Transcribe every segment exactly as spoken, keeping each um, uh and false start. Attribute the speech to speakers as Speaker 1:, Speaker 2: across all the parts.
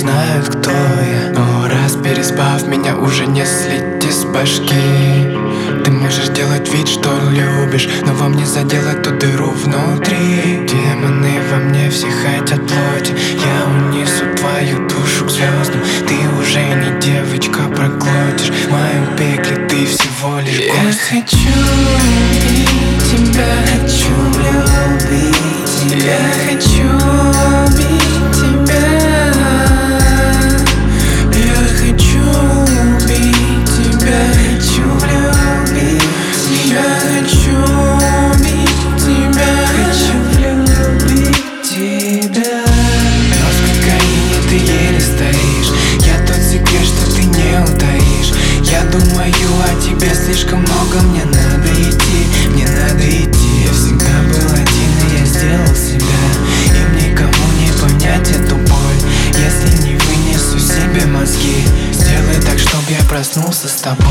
Speaker 1: знают, кто я. Но раз переспав, меня уже не слить из башки. Ты можешь делать вид, что любишь, но во мне заделать ту дыру внутри. Демоны во мне все хотят плоти. Я унесу твою душу к звездам. Ты уже не девочка, проглотишь. В моем пекле ты всего лишь гость. Я хочу убить тебя, хочу любить тебя. Я хочу убить тебя. Я хочу убить тебя, хочу любить. Я хочу убить тебя, хочу любить тебя. Но в кокаине ты еле стоишь. Я тот секрет, что ты не утаишь. Я думаю о тебе слишком много. Мне надо идти, мне надо идти. Я всегда был один, и я сделал себя. Им никому не понять эту боль, если не вынесу себе мозги. Сделай так, чтоб я проснулся с тобой.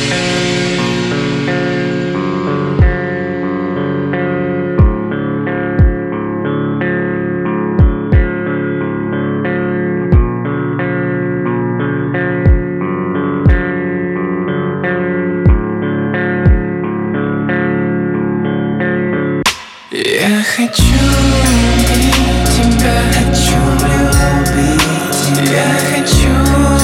Speaker 1: Я хочу любить тебя, хочу любить тебя, я хочу